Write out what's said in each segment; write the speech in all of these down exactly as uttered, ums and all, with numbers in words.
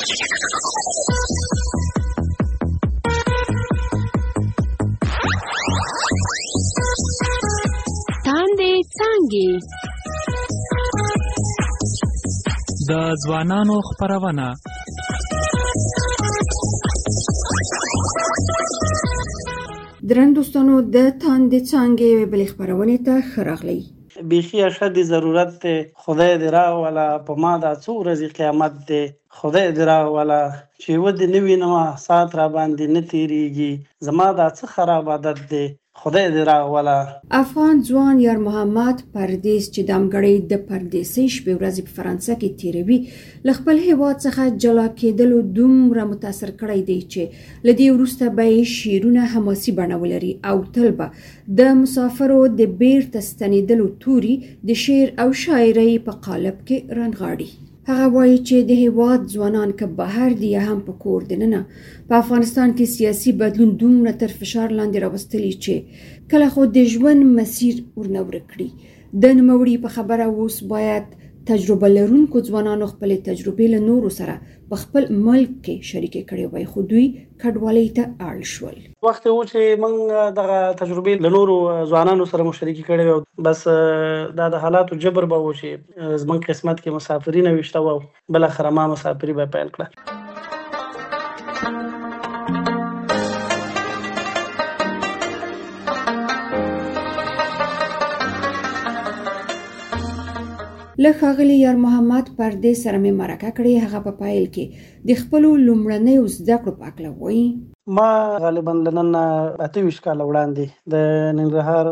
تاندې څانګې د ځوانانو خپرونه. درن دوستانو د تاندې څانګې بلې خپرونې ته ښه راغلی. بیخي اشد ضرورت دی، خدای دې راوله، په ما دا څو ورځې قیامت دی، خدای دې راوله چې ودې نه وینمه ساعت را باندې نه تېرېږي، زما دا څه خراب عادت دی، خدای دې راوله. افغان ځوان یار محمد پردیس چې دامګړی د پردیسۍ شپې ورځې په فرانسه کې تېروي، له خپل هېواد څخه جلا کېدلو دومره متاثر کړی دی چې له دې وروسته به یې شعرونه حماسي بڼه ولري او تل به د مسافرو د بیرته ستنېدلو توري د شعر او شاعرۍ په قالب کې رانغاړي. هغه وایي چې د هېواد ځوانان که بهر دي یا هم په کور دننه په افغانستان کې سیاسي بدلون دومره تر فشار لاندې راوستلی چې کله خو د ژوند مسیر ورنه ورک کړي. د نوموړي په خبره اوس باید تجربه لرونکو ځوانانو خپلې تجربې له نورو سره په خپل ملک کې شریکې کړې وای، خو دوی کډوالۍ ته اړ شول. وخت و چې موږ دغه تجربې له نورو ځوانانو سره مو شریکې کړې وې، بس دا د حالاتو جبر به و چې زموږ قسمت کې مسافري نه ویشته وه، بالاخره ما مسافري به پیل کړه. له ښاغلي یار محمد پردیس سره مې مرکه کړې. هغه په پایل کې د خپلو لومړنیو زده کړو په هکله وایي. ما غالبا له نن اته ویشت کاله وړاندې د ننګرهار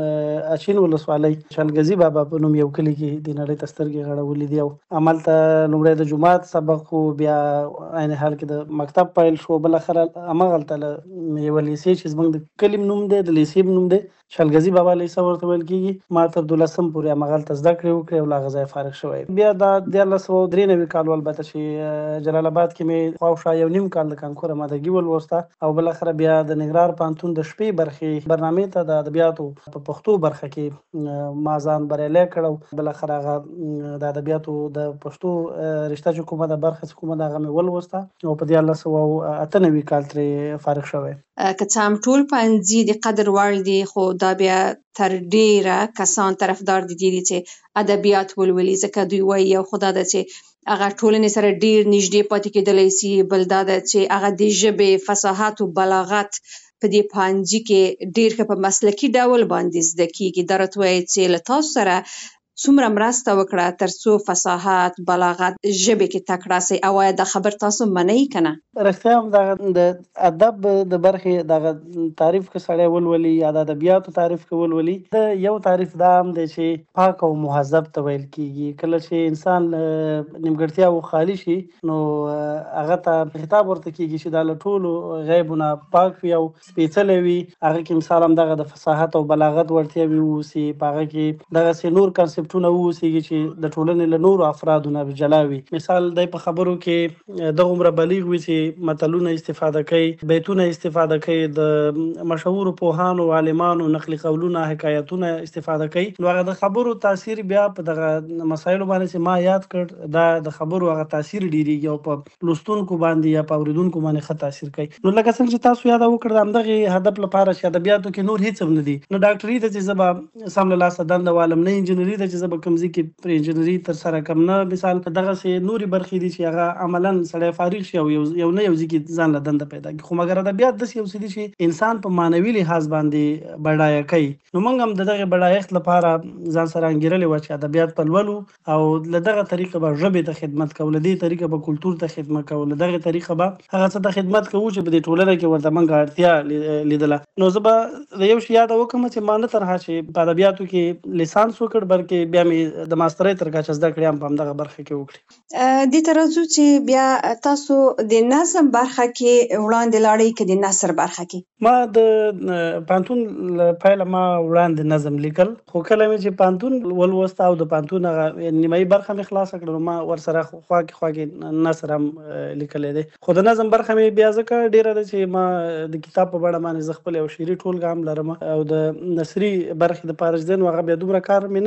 اچین ولسوالۍ شلګزي بابا په نوم یو کلي کې د نړۍ ته سترګې غړولې دي او همالته لومړی د جومات سبق و، بیا عین حال کې د مکتب پیل شو، بالاخره همغلته له یوه لیسې چې زموږ د کلي نوم دی، د لیسې نوم دی شلګزي بابا لیسه ورته ویل کېږي، ما تر دولسم پورې همغلته زده کړې وکړې او له هغه ځایه فارغ شوی. بیا دا دیارلس سوه درې نوي کال البته چې جلال آباد کې مې خواوشا یو نیم کال د کانکور امادګي ولوسته او بالاخره بیا د ننګرهار پوهنتون د شپې برخې برنامې ته د ادبیاتو په پښتو برخه کې ما ځان بریالی کړ او بالاخره هغه د ادبیاتو د پښتو رشته چې کومه ده برخه چې کومه ده هغه مې ولوسته او په دیارلس سوه اته نوي کال ترې فارغ شوی. که څه هم ټول پوهنځي د قدر وړ دي، خو دا بیا تر ډیره کسان طرفدار دي دي چې ادبیات ولولي، ځکه دوی وایي یو خو دا ده چې هغه ټولنې سره ډیر نږدې پاتې کېدلی سي، بل دا ده چې هغه د ژبې فصاحت او بلاغت په دې پوهنځي کې ډیر ښه په مسلکي ډول باندې زده کېږي. دا راته وایي چې له تاسو سره څومره مرسته وکړه تر څو فصاحت بلاغت ژبې کې تکړه سئ، او آیا دا خبر تاسو منئ که نه؟ رښتیا هم دغه د ادب د برخې دغه تعریف که سړی ولولي یا د ادبیاتو تعریف که ولولي، د یو تعریف دا هم دی چې پاک او مهذب ته ویل کېږي. کله چې انسان نیمګړتیاوو خالي شي نو هغه ته خطاب ورته کېږي چې دا له ټولو غیبونه پاک وي او سپېڅلی وي. هغه کې مثال هم دغه د فصاحت او بلاغت وړتیاوې واوسي، په هغه کې دغسې نور کنسپټونه واوسېږي چې د ټولنې له نورو افرادو نه جلا وي. مثال دی په خبرو کې دغومره بلیغ وي چې متلونه استفاده کوي، بیتونه استفاده کوي، د مشهورو پوهانو عالمانو نقل قولونه حکایتونه استفاده کوي. نو هغه د خبرو تاثیر بیا په دغه مسایلو باندې چې ما یاد کړ، دا د خبرو هغه تاثیر ډېرېږي او په لوستونکو باندې یا په اورېدونکو باندې ښه تاثیر کوي. نو لکه څنګه چې تاسو یاده وکړه د همدغې هدف لپاره چې ادبیاتو کې نور هېڅ هم نه دي، نو ډاکټري ته چې زه به سم له لاسه دنده والم، نه انجینري ته چې زه به کوم ځای کې پر انجینري ترسره کړم، نه مثال دغسې نورې برخې دي چې هغه عملاً سړی فارغ شي او یو نه یو ځای کې ځان له دنده پیدا کړي. خو مګر ادبیات داسې یو څه دي چې انسان په معنوي لحاظ باندې بډایه کوي. نو موږ هم د دغې بډایښت لپاره ځان سره انګېرلې وه چې ادبیات به لولو او له دغه طریقه به ژبې ته خدمت کوو، له دې طریقه به کلتور ته خدمت کوو، له دغې طریقه به هغه څه ته خدمت کوو چې په دې ټولنه کې ورته موږ اړتیا لیدله. نو زه به د یو شي یاده وکړم چې ما نه تنها چې په ادبیاتو کې لیسانس وکړ، بلکې بیا مې د ماسترۍ تر کچه زده کړې هم په همدغه برخه کې وکړې. دې ته راځو چې بیا تاسو د نظم برخه کې وړاندې لاړئ که د نثر برخه کې؟ ما د پوهنتون له پیله ما وړاندې نظم لیکل، خو کله مې چې پوهنتون ولوسته او د پوهنتون هغه نیمایي برخه مې خلاصه کړه نو ما ورسره خوا کې خوا کې نثر هم لیکلی دی. خو د نظم برخه مې بیا ځکه ډېره ده چې ما د کتاب په بڼه باندې زه خپل یو شعري ټولګه هم لرم او د نثري برخې دپاره چې دی نو هغه بیا دومره کار مې نه دی کړی،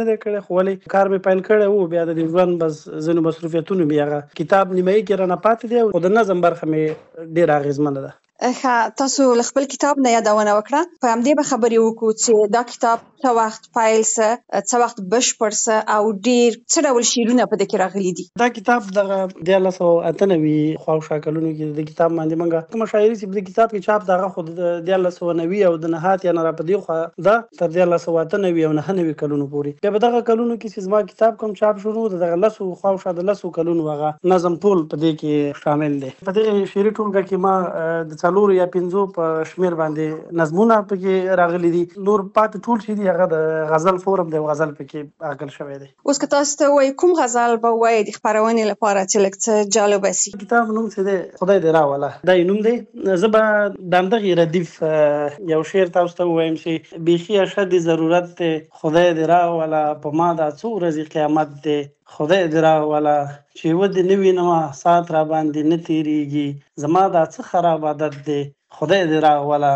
خو ولې کار مې پیل کړی و بیا د ژوند بس ځینو مصروفیتونو مې هغه کتاب نیمایي کې رانه پاتې دی او د نظم برخه مې ډېره اغېزمنه ده. ښه، تاسو له خپل کتاب نه یادونه وکړه. په همدې به خبرې وکړو چې دا کتاب څه وخت پیل سه، څه وخت بشپړ سه او ډېر څه ډول شعرونه په دې کې راغلي دي؟ دا کتاب دغه دیارلس سوه اته نوي خواوشا کلونو کې د کتاب باندې موږ کومه شاعري چې په دې کتاب کې چاپ دغه خو د دیارلس سوه نوي او د نهات یا نه را په دې خوا ده تر دیارلس سوه اته نوي او نهه نوي کلونو پورې. بیا په دغه کلونو کې چې زما کتاب کوم چاپ شروع د دغه لسو خواوشا د لسو کلونو هغه نظم ټول په دې کې شامل دی. په دې شعري ټولګه کې ما د څلورو یا پنځو په شمېر باندې نظمونه پکې راغلي دي. نور پاتې ټول چې دي هغه د غزل فورم دی او غزل پکې اغل شوی دی. اوس که تاسو ته وایي کوم غزل به وایي د خپرونې لپاره چې لږ څه جالبه سي؟ کتاب نوم چې دی خدای دې راوله، دا یې نوم دی. زه به د همدغې ردیف یو شعر تاسو ته ووایم چې بیخي اشد ضرورت دی خدای دې راوله، په ما دا څو ورځې قیامت دی خدای دې راوله، چې ودې نه وینمه ساعت را باندې نه تېرېږي، زما دا څه خراب عادت دی خدای دې راوله.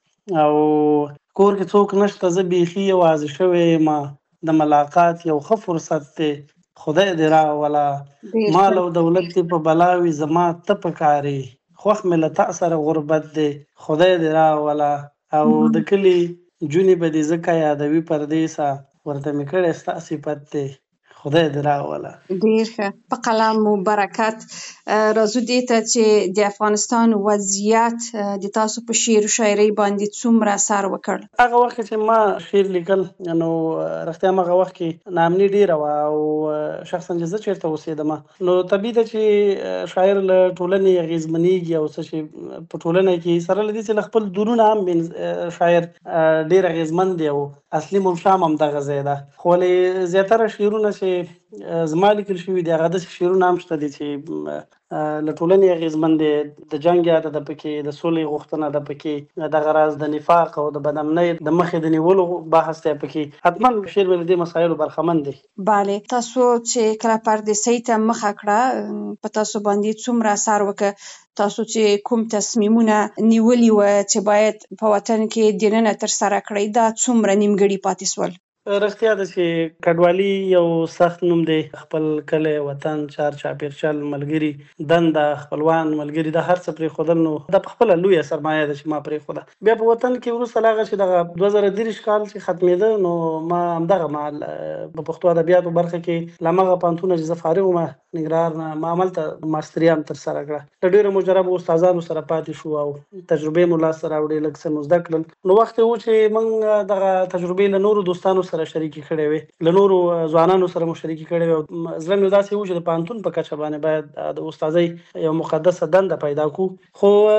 او کور کې څوک نشته زه بیخي یوازې شوی یم، د ملاقات یو ښه فرصت دی خدای دې راوله، مال او دولت دې په بلا وي زما ته پکارې، خوښ مې له تا سره غربت دی خدای دې راوله. او د کلي جونې به دې ځکه یادوي پردیسه، ورته مې کړی ستا صفت دی خدای دې راوله. ډېر ښه. په قلم مو برکت. راځو دې ته چې د افغانستان وضعیت د تاسو په شعر و شاعرۍ باندې څومره اثر وکړ؟ هغه وخت چې ما شعر لیکل نو رښتیا هغه وخت کې ناامني ډېره وه او شخصا چې زه چېرته اوسېدم نو طبیعي ده چې شاعر له ټولنې اغېزمنېږي او څه چې په ټولنه کې سره له دې چې له خپل درونه هم شاعر ډېر اغېزمن دی او اصلي منشام هم دغه ځای ده. خو ولې زیاتره شعرونه چې زما لیکل شوي دي هغه داسې شعرونه هم شته دي چې له ټولنې اغېزمن دی. د جنګ یاده ده پکې، د سولې غوښتنه ده پکې، دغه راز د نفاق او د بدامنۍ د مخې د نیولو بحث دی پکې. حتما شعر مې له دې مسایلو برخمن دی. بله. تاسو چې کله پردیسۍ ته مخه کړه په تاسو باندې څومره اثر وکړ؟ تاسو چې کوم تصمیمونه نیولي وه چې باید په وطن کې دننه ترسره کړئ دا څومره نیمګړي پاتې سول؟ رښتیا ده چې کډوالي یو سخت نوم دی. خپل کلی، وطن، چار چاپېرچل، ملګري، دنده، خپلوان، ملګري دا هر څه پرېښودل نو دا پخپله لویه سرمایه ده چې ما پرېښوده. بیا په وطن کې وروسته له هغه چې دغه دوه زره دېرش کال چې ختمېده نو ما همدغه مهال په پښتو ادبیاتو برخه کې له همغه پوهنتونه چې زه فارغ وم ننګرهار نه ما هملته ماستري هم ترسره کړه. له ډېرو مجربو استادانو سره پاتې شو او تجربې مو لاسته راوړې، لږ څه مو زده کړل. نو وخت یې و چې موږ دغه تجربې له نورو دوستانو سره شریکې کړې وې، له نورو ځوانانو سره مو شریکې کړې وې او زړه مې داسې و چې د پوهنتون په کچه باندې باید د استادۍ یو مقدسه دنده پیدا کړو.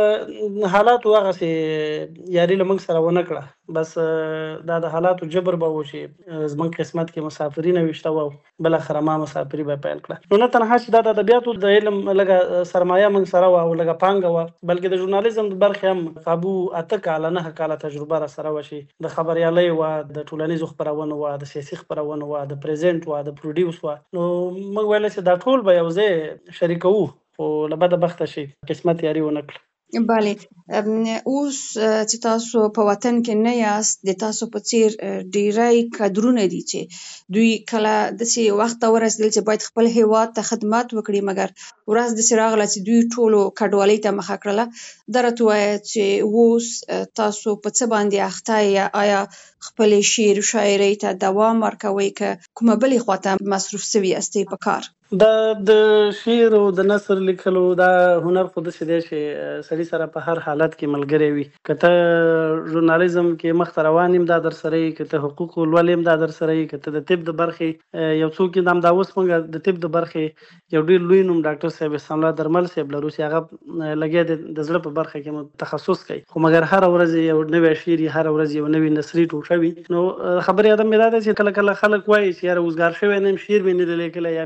خو حالاتو هغسې یاري له موږ سره ونه کړه. بس دا د حالاتو جبر به و چې زموږ قسمت کې مسافري نه ویشته وه او بالاخره ما مسافري به پیل کړه. نو نه تنها چې دا د ادبیاتو د علم لږه سرمایه موږ سره وه او لږه پانګه وه، بلکې د ژورنالیزم د برخې هم قابو اته کاله نهه کاله تجربه را سره وه چې د خبریالۍ وه، د ټولنیزو خپرونو وه، د سیاسي خپرونو وه، د پریزنټ وه، د پروډیوس وه. نو موږ ویلی چې دا ټول به یو ځای شریکوو خو له بده بخته چې قسمت یاري ونه کړه. بله. اوس چې تاسو په وطن کې نه یاست د تاسو په څیر ډیری کادرونه دي چې دوی کله داسې وخت ته ورسېدل چې باید خپل هیواد ته خدمت وکړي مګر ورځ داسې راغله چې دوی ټولو کډوالۍ ته مخه کړله. دا راته ووایه چې اوس تاسو په څه باندې اخته یې؟ آیا خپلې شعر و شاعرۍ ته دوام ورکوئ که کومه بلې خواته مصروف سوي یاستئ په کار؟ دا د شعر او د نثر لیکلو دا هنر خو داسې دی چې سړي سره په هر حالت کې ملګری وي. که ته ژورنالیزم کې مخته روان یم دا در سره یي، که ته حقوقو لولې یم دا در سره یي، که ته د طب د برخې یو څوک یې همدا اوس موږ د طب د برخې یو ډېر لوی نوم ډاکټر صاحب احسان الله درمل صاحب لرو چې هغه لګیا دی د زړه په برخه کې مو تخصص کوي. خو مګر هره ورځ یو نوی شعر هره ورځ یو نوی نثري ټوټه وي. نو خبرې ادم مې دا ده چې کله کله خلک وایي چې یاره اوزګار شوی نه یم، شعر مې نه دی لیکلی یا مې نثري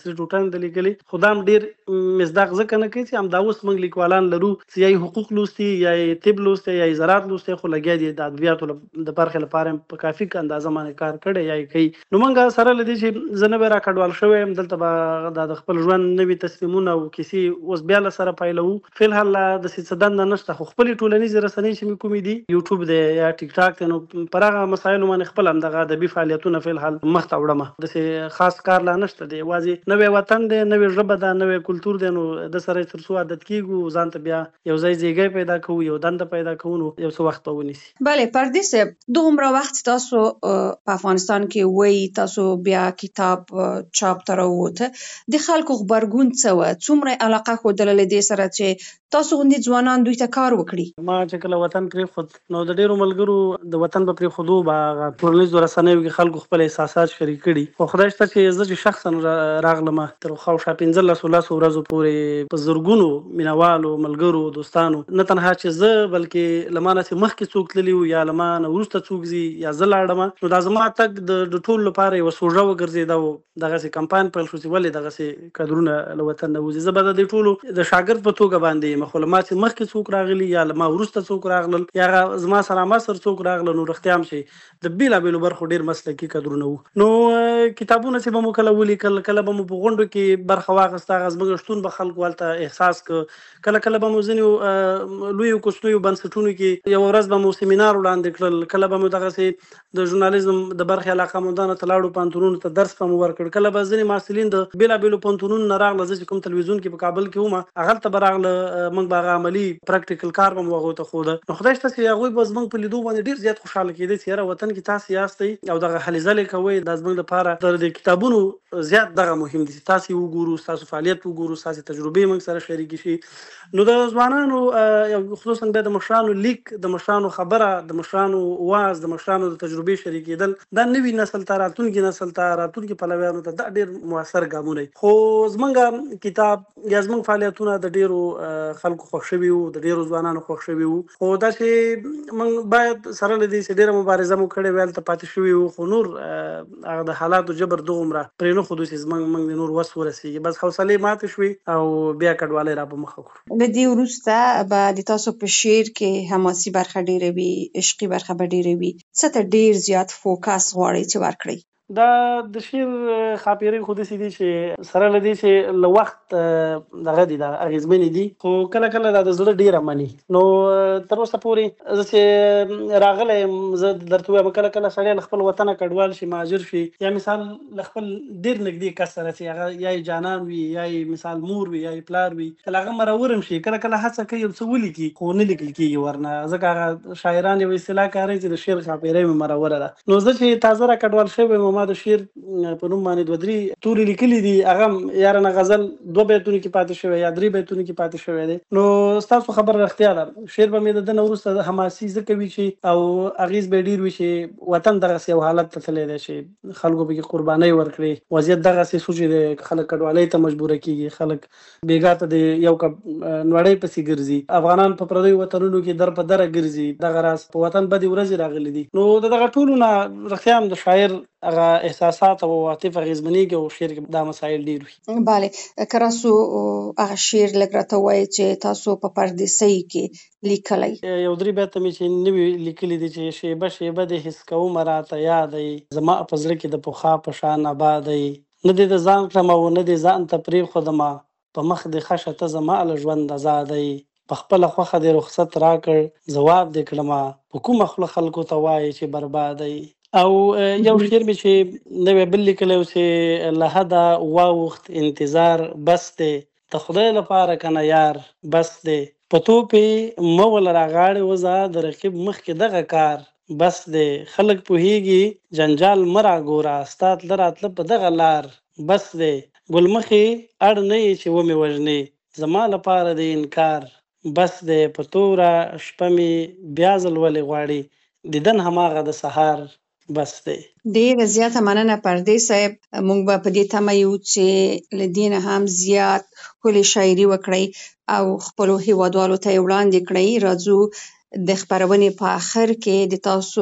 چې ټوټن د لیکلي خدام ډیر مصداق ځکه نه کوي چې هم دا اوس موږ لیکوالان لرو چې یا حقوق لوستي یا طب لوستي یا زراعت لوستي خو لګیا دي د ادبیاتو د برخې لپاره په کافي اندازه باندې کار کړی یا کوي. نو موږ سره لدی چې زه نه به راکډوال شوی یم دلته به د خپل ژوند نوي تصمیمونه او کیسې اوس بیا له سره پیلوو. فی الحال د سیاستدان نشته خو خپل ټولنیز رسنۍ چې مې کومې دي یوټیوب دی یا ټیک ټاک دی نو پر هغه مسایلو باندې خپل هم دغه ادبي فعالیتونه فی الحال مخ ته وړم. داسې خاص کار لا نشته دی، یوازې نوی وطن دی، نوی ژبه ده، نوی کلتور دی، نو د سره تر څو عادت کیږو ځان ته بیا یو ځای ځایګی پیدا کوو، یو دنده پیدا کوو، نو یو څه وخت به ونیسي. بله پردیس صاحب دومره وخت تاسو په افغانستان کې وی تاسو بیا کتاب چاپ ته راووته د خلکو غبرګون څه و؟ څومره علاقه ښودله له دې سره چې تاسو غوندې ځوانان دوی ته کار وکړي؟ ما چې کله وطن پرېښود نو د ډېرو ملګرو د وطن په پرېښودو به هغه ټولنیزو رسنیو کې خلکو خپل احساسات شریک کړي. خو خدای شته چې زه چې شخصا راغلم تر خاوشا پنځلسو لسو ورځو پورې په زرګونو مینوالو ملګرو دوستانو نه تنها چې زه بلکې له ما نه چې مخکې څوک تللي وو یا له ما نه وروسته څوک ځي یا زه لاړم، نو دا زما تګ د ټولو لپاره یوه سوژه وګرځېده و. دغسې کمپاین پیل شو چې ولې دغسې کادرونه له وطن نه وځي. زه به د دې ټولو د شاګرد په توګه باندې یم، خو له ما چې مخکې څوک راغلي یا له ما وروسته څوک راغلل یا هغه زما سره مصر څوک راغلل، نو رښتیا هم چې د بېلابېلو برخو ډېر مسلکي کادرونه وو. نو کتابونه چې به مو کله ولیکل، کله به مو په غونډو کې برخه واخیسته، هغه زموږ شتون به خلکو هلته احساس کړه. کله کله به مو ځینې لویو کوچنیو بنسټونو کې یوه ورځ به مو سیمینار وړاندې کړل، کله به مو دغسې د ژورنالیزم د برخې علاقهمندانو ته لاړو، پوهنتونونو ته درس به مو ورکړ. کله به ځینې محصلین د بېلابېلو پوهنتونونو نه راغله، زه چې کوم تلویزیون کې په کابل کې وم هغلته به راغله، موږ به هغه عملي پراکټیکل کار به مو هغوی ته ښوده. نو خدای شته چې هغوی به زموږ په لیدو باندې ډېر زیات خوشحاله کېدی چې یاره وطن کې تاسې یاستئ او دغه هلې ځلې کوئ. دا زموږ لپاره د کتابونو زیات دغه مهم دي چې تاسې وګورو، ستاسو فعالیت وګورو، ستاسې تجربې موږ سره شریکې شي. نو د ځوانانو خصوصا بیا د مشرانو لیک، د مشرانو خبره، د مشرانو واز، د مشرانو د تجربې شریکېدل دا نوي نسل ته، راتلونکي نسل ته، راتلونکي پلویانو ته دا ډېر مؤثر ګامونه دي. خو زموږ کتاب یا زموږ فعالیتونه د ډېرو خلکو خوښ شوي وو، د ډېرو ځوانانو خوښ شوي وو. خو دا چې موږ باید سره له دې چې ډېره مبارزه مو کړې وه هلته پاتې شوي وو، خو نور هغه د حالاتو جبر دغومره پرې نه ښودو چې زموږ موږ د نور وس ورسېږي. بس حوصلې ماتې شوي او بیا کډوالۍ را په مخه کړو. له دې وروسته به د تاسو په شعر کې حماسي برخه ډېره وي، عشقي برخه به ډېره وي، څه ته ډېر زیات فوکس غواړئ چې ورکړئ؟ دا د شعر خاپیرۍ خو داسې دي چې سره له دې چې له وخت دغه دي دا اغېزمنې دي، خو کله کله دا د زړه ډېره مني. نو تر اوسه پورې زه چې راغلی یم، زه درته ووایم کله کله سړی له خپل وطنه کډوال شي، مهاجر شي، یا مثال له خپل ډېر نږدې کس سره چې هغه یا یې جانان وي یا یې مثال مور وي یا یې پلار وي، کله هغه مرور هم شي، کله کله هڅه کوي یو څه ولیکي خو نه لیکل کېږي ورنه، ځکه هغه شاعران یوه اصطلاح کاروي چې د شعر خاپیرۍ مې مروره ده. نو زه چې تازه را کډوال شوی یم، ما د شعر په نوم باندې دوه درې تورې لیکلي دي، هغه هم یارانه غزل دوه بیتونو کې پاتې شوی یا درې بیتونو کې پاتې شوی دی. نو ستاسو خبره رښتیا ده، شعر به مې د ده نه وروسته حماسي ځکه وي چې او اغېز به یې ډېر وي چې وطن دغسې یو حالت ته تللی دی چې خلکو پکې قربانۍ ورکړي، وضعیت دغسې سو چې د خلک کډوالۍ ته مجبوره کېږي، خلک بېګا ته د یو کپ نړۍ پسې ګرځي، افغانان په پردیو وطنونو کې در په دره ګرځي، دغه راز په وطن بدې ورځې راغلي دي. نو د دغه ټولو نه رښتیا هم د شاعر هغه احساسات او عاطف اغېزمنېږي او شعر کې دا مسایل ډېر وي. بله که راسو هغه شعر لږ راته ووایئ چې تاسو په پردیسۍ کې لیکلی. یو درې بیته مې چې نوي لیکلي دي چې شیبه شیبه دې حس کومه راته یادی، زما په زړه کې د پخوا په شان ابادی، نه دې د ځان کړم او نه دې ځان ته پرېښودمه، په مخ دې ښه شه ته زما له ژوند ازادی، په خپله خوښه دې رخصت راکړ ځواب دې کړمه، په کومه خوله خلکو ته وایې چې بربادی. او یو شعر مې چې نوی بل لیکلی و چې له حده واوښت انتظار بس دی، د خدای لپاره که نه یار بس دی، په توپې مه وله راغاړې وځه د رقیب مخکې دغه کار بس دی، خلک پوهېږي جنجال مه راګوره ستا تله راتله په دغه لار بس دی، ګلمخې اړ نه یې چې ومې وژنې زما لپاره د انکار بس دی، په توره شپه مې بیا ځل ولې غواړي دیدن هماغه د سهار بس دی. ډېره زیاته مننه پردیس صاحب، موږ به په دې تمه یو چې له دې نه هم زیات ښکلې شاعري وکړئ او خپلو هیوادوالو ته یې وړاندې کړئ. راځو د خپرونې په آخر کې د تاسو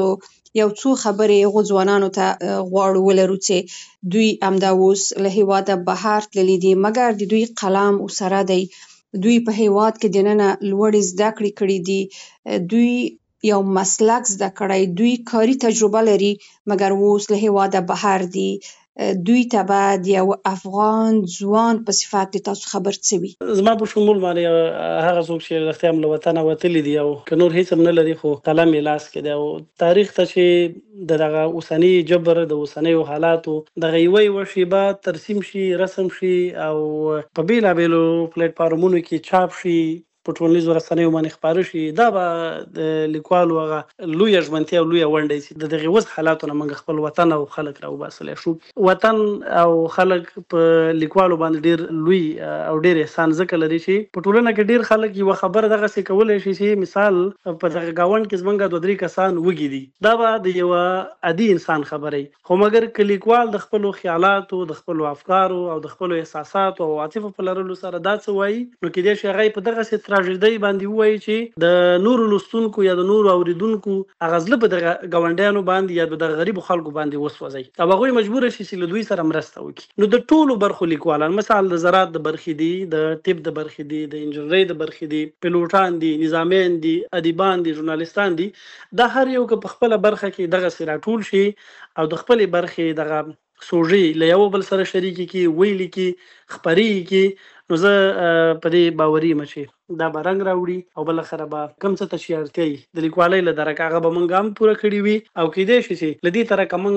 یو څو خبرې هغو ځوانانو ته غواړو ولرو چې دوی همدا اوس له هېواده بهر تللي دي، مګر د دوی قلم ورسره دی. دوی په هېواد کې دننه لوړې زده کړې کړې دي، دوی یو مسلک زده کړی، دوی کاري تجربه لري، مګر اوس له هېواده بهر دي. دوی ته به د یو افغان ځوان په صفت د تاسو خبر څه وي؟ زما په شمول باندې هغه څوک چې رښتیا هم له وطنه وتلي دي او که نور هېڅ هم نه لري خو قلم یې لاس کې دی او تاریخ ته چې د دغه اوسني جبر د اوسنیو حالاتو دغه یوه یوه شیبه ترسیم شي، رسم شي او په بېلابېلو پلیټفارمونو کې چاپ شي، په ټولنیزو رسنیو باندې خپاره شي، دا به د لیکوالو هغه لویه ژمنتیا او لویه ونډه چې د دغې اوس حالاتو نه موږ خپل وطن او خلک راوباسلی شو. وطن او خلک په لیکوالو باندې ډېر لوی او ډېر احسان ځکه لري چې په ټولنه کې ډېر خلک یوه خبره دغسې کولی شي چې مثال په دغه ګاونډ کې زموږ دوه درې کسان وږي دي، دا به د یوه عادي انسان خبره وي. خو مګر که لیکوال د خپلو خیالاتو، د خپلو افکارو او د خپلو احساساتو او عاطفو په لرلو سره دا څه وایي، نو کېدای شي هغه یې په دغسې تراژیدۍ باندې ووایي چې د نورو لوستونکو یا د نورو اوریدونکو هغه زړه په دغه ګاونډیانو باندې یا د دغه غریبو خلکو باندې وسوځي او هغوی مجبوره شي چې له دوی سره مرسته وکړي. نو د ټولو برخو لیکوالان، مثال د زراعت د برخې دي، د طب د برخې دي، د انجنیرۍ د برخې دي، پیلوټان دي، نظامیان دي، ادیبان دي، ژورنالیستان دي، دا هر یو که په خپله برخه کې دغسې راټول شي او د خپلې برخې دغه سوژې له یو بل سره شریکې کړي، ویلي کړي، خپرې کړي، نو زه په دې باوري یم چې دا به رنګ راوړي او بالاخره به کوم څه ته چې اړتیا وي د لیکوالۍ له درکه هغه به موږ هم پوره کړي وي او کیدای شي چې له دې طرحه موږ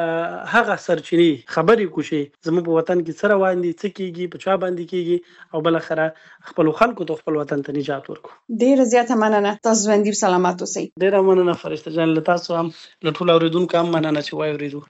هغه سرچینې خبرې وکړو چې زموږ په وطن کې څه روان دي، څه کیږي، په چا باندې کیږي او بالاخره خپلو خلکو ته خپل وطن ته نجات ورکړو. ډېره زیاته مننه. تاسو ژوندي سلامت اوسئ. ډېره مننه فرشته جان، له تاسو هم له ټولو اورېدونکو هم مننه چې واورېدو.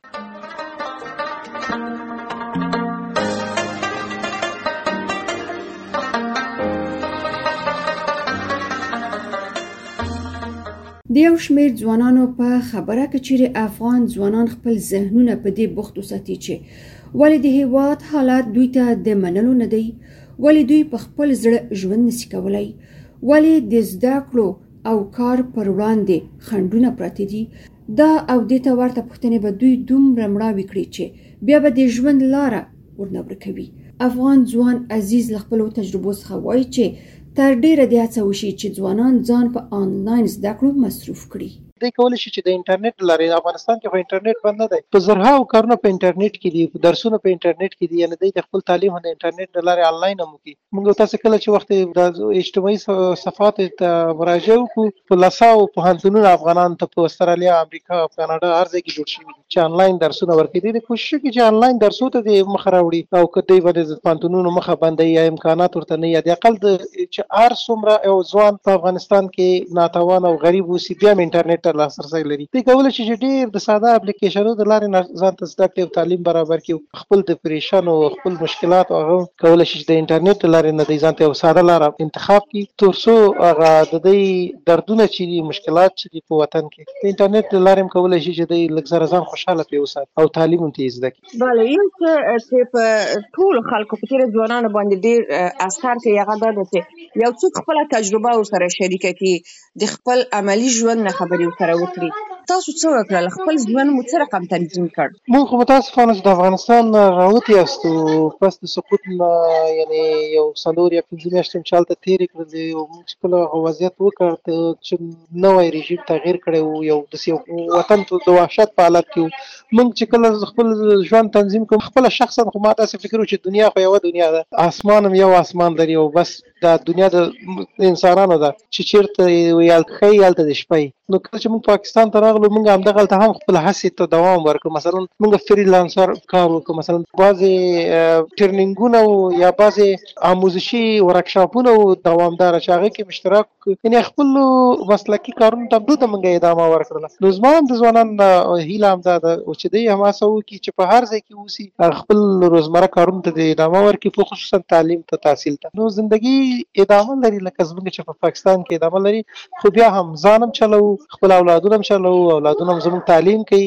د یو شمېر ځوانانو په خبره که چیرې افغان ځوانان خپل ذهنونه په دې بوخت وساتي چې ولې د هېواد حالات دوی ته د منلو نه دی، ولې دوی په خپل زړه ژوند نشي کولی، ولې د زده کړو او کار پر وړاندې خنډونه پراته دي، دا او دې ته ورته پوښتنې به دوی دومره مړاوي کړي چې بیا به د ژوند لاره ورنه ورکوي. افغان ځوان عزیز له خپلو تجربو څخه وایي چې تر ډیره د هڅه وشي چې ځوانان ځان په آنلاین زده کړو مصروف کړي. دوی کولی شي چې د انټرنیټ لارې، افغانستان کې خو انټرنیټ بند نه دی، په زرهاو کارونه په انټرنیټ کې دي، درسونه په انټرنیټ کې دي، یعنې دوی د خپل تعلیم د انټرنیټ له لارې آنلاین هم وکړي. موږ تاسو کله چې وخت د اجتماعي صفحاتو ته مراجعه وکړو، په لساو پوهنتونونه افغانانو ته په استرالیا، امریکا، کاناډا هر ځای کې جوړ شوي دي چې آنلاین درسونه ورکوي. دوی کوشش کوي چې آنلاین درسونو ته د مخه راوړي او که دوی باندې د پوهنتونونو مخه بندوي یا امکانات ورته نه یا د اقل د چې هر څومره یو ځوان په افغانستان کې ناتوان او غریب اوسي بیا هم انټرنیټ ته لاسرسی لري. دوی کولی شي چې ډېر د ساده اپلیکیشنونو د لارې ځان ته زده کړي او تعلیم برابر کړي، خپل ډپریشن او خپل مشکلات هغه کولی شي چې د انټرنیټ د لارې نه دوی ځان ته یو ساده لاره انتخاب کړي تر څو هغه د دوی دردونه چې دي، مشکلات چې دي په وطن کې د انټرنیټ د لارې هم کولی شي چې دوی لږ زره ځان خوشحاله پرې وساتي او تعلیم هم ترې زده کړي. بله، یو څه چې په ټولو خلکو په تېره ځوانانو باندې ډېر اثر کوي هغه دا ده چې یو څوک خپله تجربه ورسره شریکه کړي، د خپل عملي ژوند نه خبرې ورسره وکړي. تاسو څه وکړل؟ خپل ژوند مو څه رقم تنظیم کړ؟ موږ خو متاسفانه چې د افغانستان راوتي یاستو پس د سقوط نه، یعنې یو څلور یا پنځه میاشتې مو چې هلته تېرې کړلې او موږ چې کله هغه وضعیت وکړ چې نوی رژیم تغییر کړی و، یو داسې یو وطن د وحشت په حالت کې و. موږ چې کله خپل ژوند تنظیم کوم، خپله شخصا خو ما داسې فکر و چې دنیا خو یوه دنیا ده، اسمان هم یو اسمان لري او بس دا دنیا د انسانانو ده چې چېرته یې ښایي هلته د شپه. نو کله چې موږ پاکستان ته راغلو، موږ همدغلته هم خپل هڅې ته دوام ورکړو. مثلا موږ فریلانسر کار وکړو، مثلا بعضې ټریننګونه یا بعضې آموزشي ورکشاپونه و دوامداره چې هغې کې اشتراک وکړو، یعنې خپلو مسلکي کارونو ته همدلته موږ ادامه ورکړله. نو زما هم د ځوانانو هیله همدا ده چې دوی هم هڅه وکړي چې په هر ځای کې اوسي، خپل روزمره کارونو ته د ادامه ورکړي، په خصوصا تعلیم ته، تحصیل ته. نو زندګي ادامه لري لکه زموږ چې په پاکستان کې ادامه لري، خو بیا هم ځان هم چلوو، خپل اولادونه هم چلوو، اولادونه هم زموږ تعلیم کوي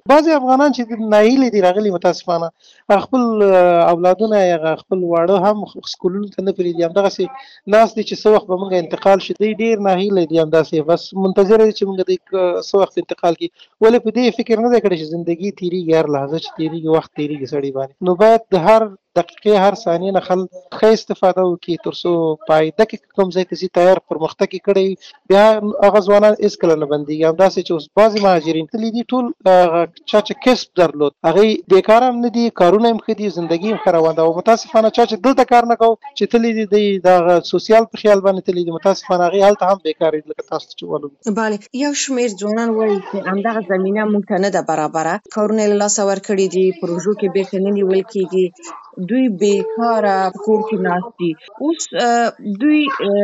بعضې افغانان چې ناهیلې دي راغلي متاسفانه خپل اولادونه یا خپل واړه هم سکولونو ته نه پرېږدي، همدغسې ناست دي چې څه وخت به موږ انتقال شي. دوی ډېر ناهیلی دي، همداسې بس منتظره دي چې موږ دوی څه وخت انتقال کړي. ولې په دې فکر نه دی کړی چې زندګي تېرېږي، هر لحظه چې تېرېږي وخت تېرېږي سړي باندې. نو باید د هر دقیقې هر ثانیې نه خلک ښه استفاده وکړي تر څو په آینده کې کوم ځای ته ځي تیار پرمختګ یې کړی، بیا هغه ځوانان هېڅکله نه بندېږي. همداسې چې اوس بعضې مهاجرین تللي دي، ټول هغه چا چې کسب درلود هغوی بېکاره هم نه دي، کارونه هم ښه دي، زندګي هم ښه روان ده. او متاسفانه چا چې دلته کار نه کوو چې تللي دي دی د هغه سوسیال په خیال باندې تللي دي، متاسفانه هغوی هلته هم بېکاره دي لکه تاسو چې ولولو. بله، یو شمېر ځوانان وایي چې همدغه زمینه موږ ته نه ده برابره، کارونه یې له لاسه ورکړي دي، پروژو کې بېرته نه نیول کېږي، دوی بېکاره په کور کې ناست دي. اوس دوی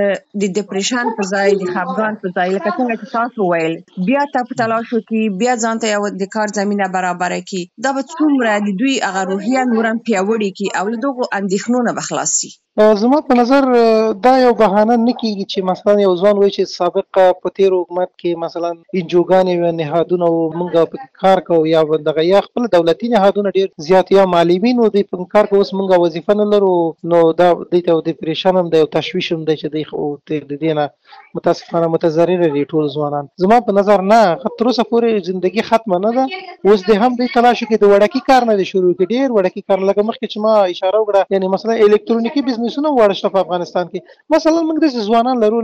د ډپریشن په ځای، د خفګان په ځای، لکه څنګه چې تاسو ویل، بیا ته په تلاش وکړي، بیا ځان ته یو د کار زمینه برابره کړي، دا به څومره د دوی هغه روحیه نور هم پیاوړې کړي او له دغو اندېښنو نه به خلاص شي. زما په نظر دا یو بهانه نه کېږي چې مثلا یو ځوان وایي چې سابقه په تېر حکومت کې مثلا انجوګانې وې، نهادونه وو، موږ پکې کار کوو، یا دغه یا خپل دولتي نهادونه ډېر زیات یا معلمین وو دوی په کار کوو، اوس موږ وظیفه نه لرو، نو دا دوی ته ډپریشن هم دی او تشویش هم دی چې دوی خو د دې نه متاسفانه متضرره دي ټول ځوانان. زما په نظر نه، تر اوسه پورې زندګي ختمه نه ده. اوس دې هم دوی تلاش وکړي د وړکي کار نه دی شروع کړي، ډېر وړکي کار لکه مخکې چې ما اشاره وکړه، یعنې مثلا الکترونیکي بزنسونه واړه شته په افغانستان کې. مثلا موږ داسې ځوانان لرو،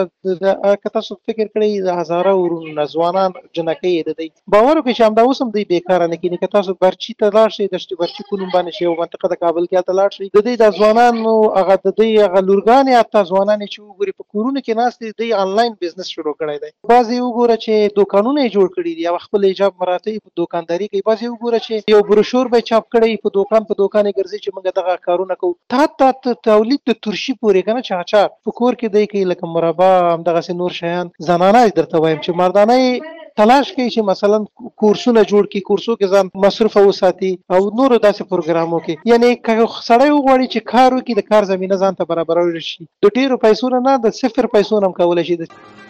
لکه که تاسو فکر کړئ د هزاره ورونو ځوانان جنکۍ د دوی باور وکړئ چې همدا اوس هم دوی بېکاره نه کېني. که تاسو برچي ته لاړ شئ، دشت برچي په نوم باندې چې یو منطقه د کابل کې هلته لاړ شئ، د دوی د ځوانانو هغه د دوی هغه لورګانې حتی ځوانانې چې وګوري په کورونو کې ناست دي، دوی آنلاین بزنس شروع کړی دی. بعضې وګوره چې دوکانونه یې جوړ کړي دي او خپل حجاب مراته یې په دوکانداري کوي. بعضې وګوره چې یو بروشور به یې چاپ کړی په دوکان په دوکان یې ګرځي چې موږ دغه کارونه کوو. تا ته تولید د ترشي پورې که نه چې اچار په کور کې دی کوي، لکه مربا، همدغسې نور شیان. زنانه یې درته وایم چې مردانه یې تلاش کوي چې مثلا کورسونه جوړ کړي، کورسو کې ځان مصروفه وساتي او نورو داسې پروګرامو کې. یعنې که سړی وغواړي چې کار وکړي، د کار زمینه ځان ته برابرولی شي، د ډېرو پیسو نه، د صفر پیسو نه هم کولی شي.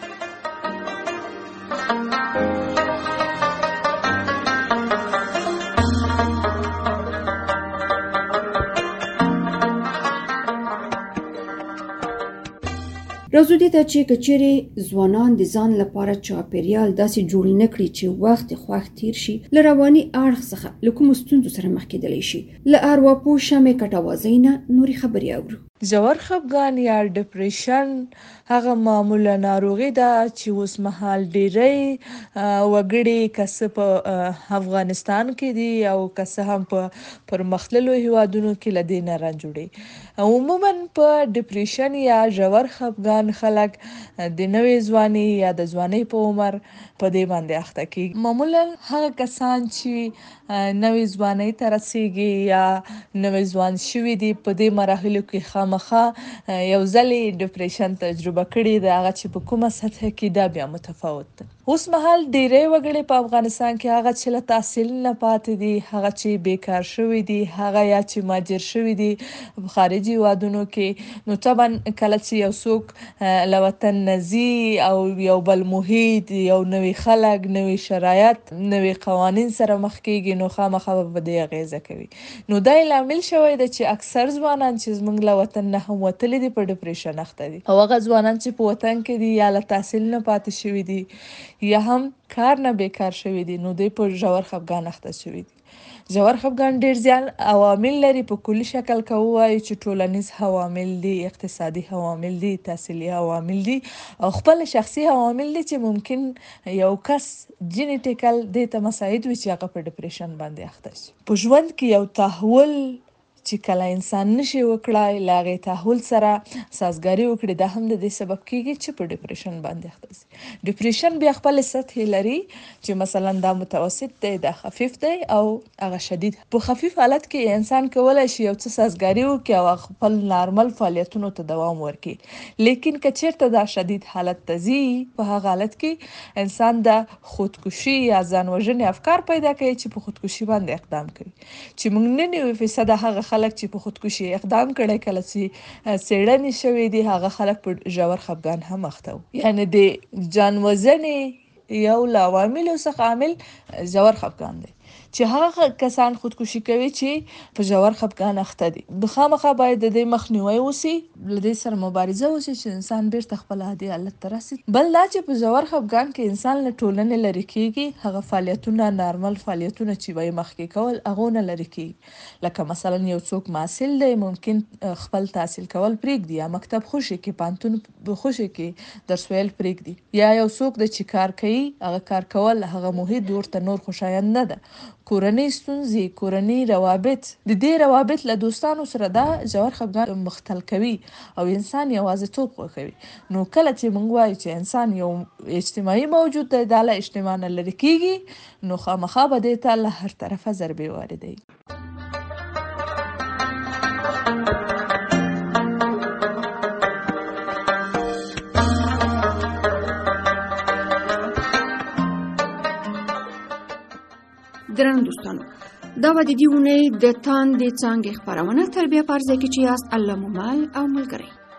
راځو دې ته چې که چیرې ځوانان د ځان لپاره چاپېریال داسې جوړ نه کړي چې وخت خوښ تیر شي، له رواني اړخ څخه له کومو ستونزو سره مخ کېدلی شي. له ارواپوه شمې کټوازۍ نه نورې خبرې اورو. ژور خفګان یا ډپریشن هغه معموله ناروغي ده چې اوس مهال ډېری وګړي که څه په افغانستان کې دي او که څه هم په پرمختللو هیوادونو کې له دې نه رنځ وړي. عموما په ډپریشن یا ژور خفګان خلک د نوې ځواني یا د ځوانۍ په عمر په دې باندې اخته کېږي. معمولا هغه کسان چې نوې ځوانۍ ته رسېږي یا نوې ځوان شوي دي، په دې مراحلو کې خامخا یو ځلې ډپریشن تجربه کړې ده، هغه چې په کومه سطح کې دا بیا متفاوت ده. اوس مهال ډېری وګړي په افغانستان کې هغه چې له تحصیل نه پاتې دي، هغه چې بیکار شوي دي، هغه یا چې مهاجر شوي دي په خارجي هیوادونو کې. نو طبعا کله چې یو څوک له وطن نه ځي او یو بل محیط، یو نوي خلک، نوي شرایط، نوي قوانین سره مخ کېږي، نو خامخا به دې اغېزه کوي. نو دا یې لامل شوی ده چې اکثر ځوانان چې زموږ له وطن نه هم وتلي دي په ډپریشن اخته دي، او هغه ځوانان چې په وطن کې دي یا له تحصیل نه پاتې شوي دي یا هم کار نه بیکار شوي دي، نو دوی په ژور خفګان اخته شوي دي. ژور خفګان ډېر زیات عوامل لري. په کلي شکل که ووایو چې ټولنیز عوامل دي، اقتصادي عوامل دي، تحصیلي عوامل دي او خپل شخصي عوامل دي چې ممکن یو کس جینیټیکل دې ته مساعد وي چې هغه په ډپریشن باندې اخته شي. په ژوند کې یو تحول چې کله انسان نشي وکړای، له هغې تحول سره سازګاري وکړي، دا هم د دې سبب کېږي چې په ډپریشن باندې اخته شي. ډپریشن بیا خپل سطحې لري چې مثلا دا متوسط دی، دا خفیف دی او هغه شدید. په خفیف حالت کې انسان کولی شي یو څه سازګاري وکړي او خپل نارمل فعالیتونو ته دوام ورکړي. لیکن که چېرته دا شدید حالت ته ځي، په هغه حالت کې انسان د خودکشي یا ځان وژنې افکار پیدا کوي چې په خودکشي باندې اقدام کوي. چې موږ نه نوي فیصده هغه خلک چې په خودکشي اقدام کړی، کله چې څېړنې شوې دي، هغه خلک په ژور خفګان هم اخته وو. یعنې د ځان وژنې یو له عواملو څخه عامل ژور خفګان دی چې هغه کسان خودکشي کوي چې په ژور خفګان اخته دي. خامخا باید د دې مخنیوی وشي، له دې سره مبارزه وشي چې انسان بیرته خپل عادي حالت ته راسي. بل دا چې په ژور خفګان کې انسان له ټولنې لرې کېږي، هغه فعالیتونه نارمل فعالیتونه چې به یې مخکې کول هغو نه لرې کېږي. لکه مثلا یو څوک محصل دی، ممکن خپل تحصیل کول پرېږدي، یا مکتب خوشي کې، پوهنتون خوشي کې درس ویل پرېږدي. یا یو څوک دی چې کار کوي، هغه کار کول هغه محیط ورته نور خوشایند نه ده. کورنۍ ستونزې، کورنۍ روابط، د دې روابط له دوستانو سره دا ژور خفګان مختل کوي او انسان یوازیتوب خوښوي. نو کله چې موږ وایو چې انسان یو اجتماعي موجود دی، دا له اجتماع نه لرې کېږي، نو خامخا به دې ته له هر طرفه ضربې واردوي. درنو دوستانو، دا به د دې اونۍ د تاندې څانګې خپرونه تر بیا په عرضه کې چې یاست الله مو مل او ملګری.